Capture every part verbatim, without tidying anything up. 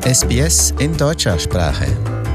S B S in deutscher Sprache.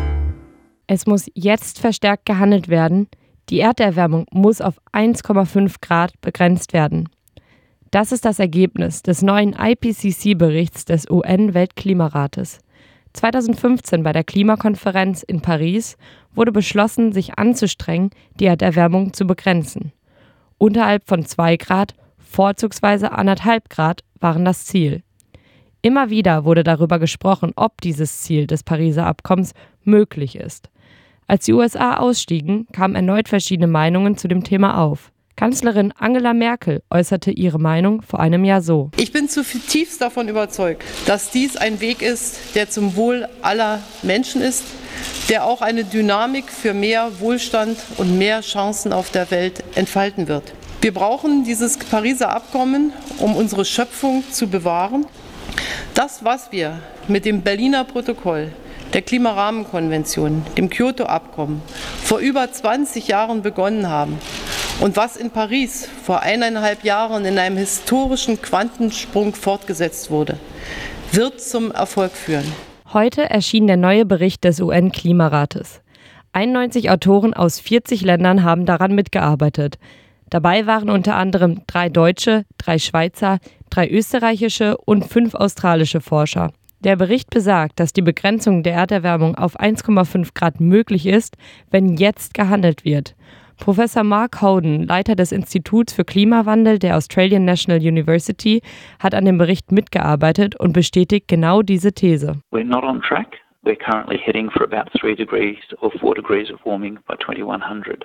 Es muss jetzt verstärkt gehandelt werden. Die Erderwärmung muss auf eins Komma fünf Grad begrenzt werden. Das ist das Ergebnis des neuen I P C C-Berichts des U N-Weltklimarates. zweitausendfünfzehn bei der Klimakonferenz in Paris wurde beschlossen, sich anzustrengen, die Erderwärmung zu begrenzen. Unterhalb von zwei Grad, vorzugsweise anderthalb Grad, waren das Ziel. Immer wieder wurde darüber gesprochen, ob dieses Ziel des Pariser Abkommens möglich ist. Als die U S A ausstiegen, kamen erneut verschiedene Meinungen zu dem Thema auf. Kanzlerin Angela Merkel äußerte ihre Meinung vor einem Jahr so: Ich bin zutiefst davon überzeugt, dass dies ein Weg ist, der zum Wohl aller Menschen ist, der auch eine Dynamik für mehr Wohlstand und mehr Chancen auf der Welt entfalten wird. Wir brauchen dieses Pariser Abkommen, um unsere Schöpfung zu bewahren. Das, was wir mit dem Berliner Protokoll, der Klimarahmenkonvention, dem Kyoto-Abkommen vor über zwanzig Jahren begonnen haben und was in Paris vor eineinhalb Jahren in einem historischen Quantensprung fortgesetzt wurde, wird zum Erfolg führen. Heute erschien der neue Bericht des U N-Klimarates. einundneunzig Autoren aus vierzig Ländern haben daran mitgearbeitet. Dabei waren unter anderem drei deutsche, drei Schweizer, drei österreichische und fünf australische Forscher. Der Bericht besagt, dass die Begrenzung der Erderwärmung auf eins Komma fünf Grad möglich ist, wenn jetzt gehandelt wird. Professor Mark Howden, Leiter des Instituts für Klimawandel der Australian National University, hat an dem Bericht mitgearbeitet und bestätigt genau diese These. We're not on track. We're currently heading for about three degrees or four degrees of warming by twenty-one hundred.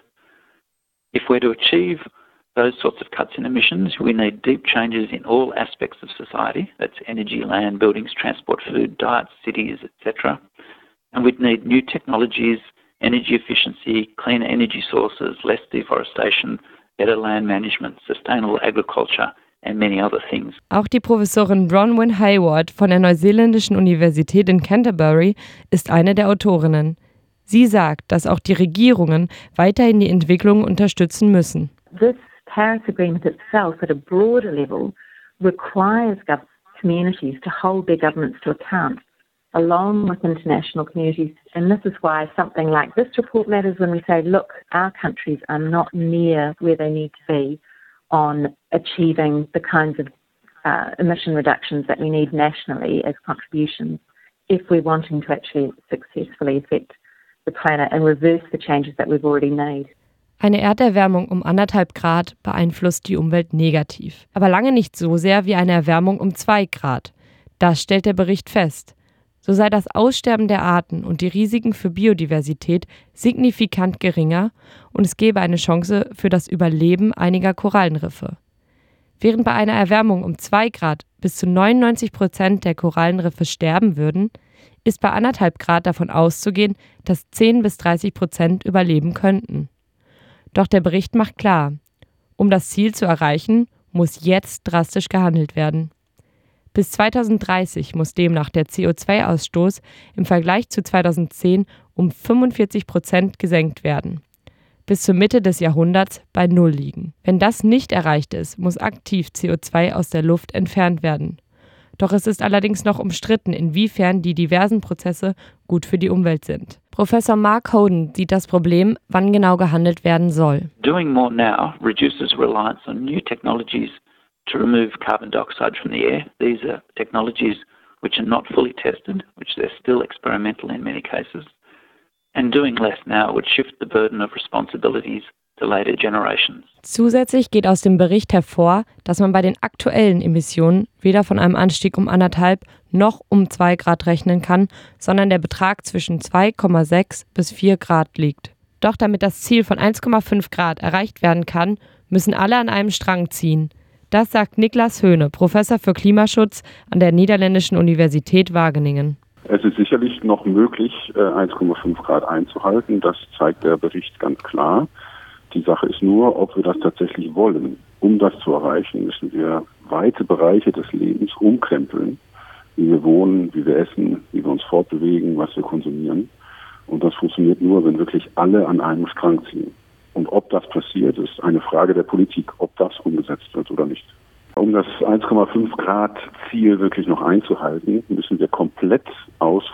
If we're to achieve those sorts of cuts in emissions, we need deep changes in all aspects of society. That's energy, land, buildings, transport, food, diets, cities, et cetera. And we'd need new technologies, energy efficiency, cleaner energy sources, less deforestation, better land management, sustainable agriculture and many other things. Auch die Professorin Bronwyn Hayward von der Neuseeländischen Universität in Canterbury ist eine der Autorinnen. Sie sagt, dass auch die Regierungen weiterhin die Entwicklung unterstützen müssen. This Paris Agreement itself at a broader level requires gov- communities to hold their governments to account along with international communities. And this is why something like this report matters when we say, look, our countries are not near where they need to be on achieving the kinds of uh, emission reductions that we need nationally as contributions if we're wanting to actually successfully affect the planet and reverse the changes that we've already made. Eine Erderwärmung um anderthalb Grad beeinflusst die Umwelt negativ, aber lange nicht so sehr wie eine Erwärmung um zwei Grad. Das stellt der Bericht fest. So sei das Aussterben der Arten und die Risiken für Biodiversität signifikant geringer und es gäbe eine Chance für das Überleben einiger Korallenriffe. Während bei einer Erwärmung um zwei Grad bis zu neunundneunzig Prozent der Korallenriffe sterben würden, ist bei anderthalb Grad davon auszugehen, dass zehn bis dreißig Prozent überleben könnten. Doch der Bericht macht klar, um das Ziel zu erreichen, muss jetzt drastisch gehandelt werden. Bis zweitausenddreißig muss demnach der C O zwei Ausstoß im Vergleich zu zweitausendzehn um fünfundvierzig Prozent gesenkt werden. Bis zur Mitte des Jahrhunderts bei Null liegen. Wenn das nicht erreicht ist, muss aktiv C O zwei aus der Luft entfernt werden. Doch es ist allerdings noch umstritten, inwiefern die diversen Prozesse gut für die Umwelt sind. Professor Mark Howden sieht das Problem, wann genau gehandelt werden soll. Doing more now reduces reliance on new technologies to remove carbon dioxide from the air. These are technologies which are not fully tested, which they're still experimental in many cases. And doing less now would shift the burden of responsibilities to later generations. Zusätzlich geht aus dem Bericht hervor, dass man bei den aktuellen Emissionen weder von einem Anstieg um anderthalb noch um zwei Grad rechnen kann, sondern der Betrag zwischen zwei Komma sechs bis vier Grad liegt. Doch damit das Ziel von eins Komma fünf Grad erreicht werden kann, müssen alle an einem Strang ziehen. Das sagt Niklas Höhne, Professor für Klimaschutz an der Niederländischen Universität Wageningen. Es ist sicherlich noch möglich, eins Komma fünf Grad einzuhalten. Das zeigt der Bericht ganz klar. Die Sache ist nur, ob wir das tatsächlich wollen. Um das zu erreichen, müssen wir weite Bereiche des Lebens umkrempeln. Wie wir wohnen, wie wir essen, wie wir uns fortbewegen, was wir konsumieren. Und das funktioniert nur, wenn wirklich alle an einem Strang ziehen. Und ob das passiert, ist eine Frage der Politik, ob das umgesetzt wird oder nicht. Um das eins Komma fünf Grad Ziel wirklich noch einzuhalten, müssen wir komplett aus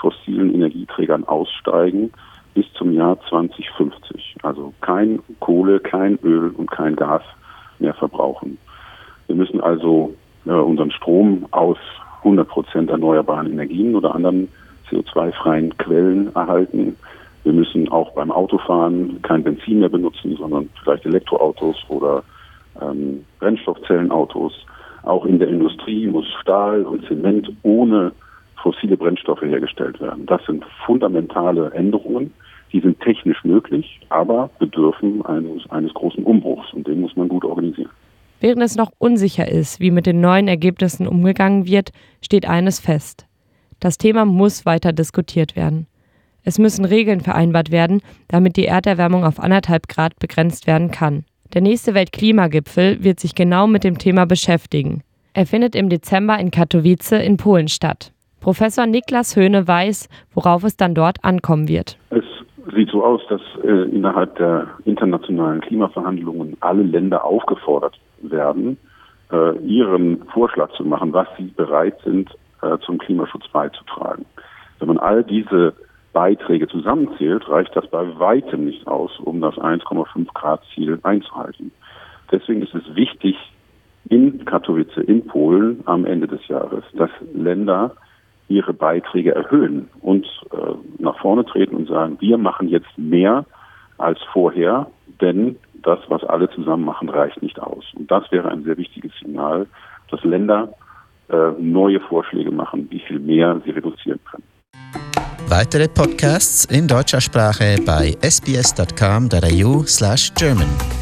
fossilen Energieträgern aussteigen bis zum Jahr zwanzig fünfzig. Also kein Kohle, kein Öl und kein Gas mehr verbrauchen. Wir müssen also äh, unseren Strom aus hundert Prozent erneuerbaren Energien oder anderen C O zwei freien Quellen erhalten. Wir müssen auch beim Autofahren kein Benzin mehr benutzen, sondern vielleicht Elektroautos oder ähm, Brennstoffzellenautos. Auch in der Industrie muss Stahl und Zement ohne fossile Brennstoffe hergestellt werden. Das sind fundamentale Änderungen, die sind technisch möglich, aber bedürfen eines, eines großen Umbruchs und den muss man gut organisieren. Während es noch unsicher ist, wie mit den neuen Ergebnissen umgegangen wird, steht eines fest. Das Thema muss weiter diskutiert werden. Es müssen Regeln vereinbart werden, damit die Erderwärmung auf anderthalb Grad begrenzt werden kann. Der nächste Weltklimagipfel wird sich genau mit dem Thema beschäftigen. Er findet im Dezember in Katowice in Polen statt. Professor Niklas Höhne weiß, worauf es dann dort ankommen wird. Es sieht so aus, dass äh, innerhalb der internationalen Klimaverhandlungen alle Länder aufgefordert werden, äh, ihren Vorschlag zu machen, was sie bereit sind, äh, zum Klimaschutz beizutragen. Wenn man all diese Beiträge zusammenzählt, reicht das bei weitem nicht aus, um das eins Komma fünf Grad Ziel einzuhalten. Deswegen ist es wichtig, in Katowice, in Polen am Ende des Jahres, dass Länder ihre Beiträge erhöhen und äh, nach vorne treten und sagen, wir machen jetzt mehr als vorher, denn das, was alle zusammen machen, reicht nicht aus. Und das wäre ein sehr wichtiges Signal, dass Länder äh, neue Vorschläge machen, wie viel mehr sie reduzieren können. Weitere Podcasts in deutscher Sprache bei sbs dot com dot a u slash German.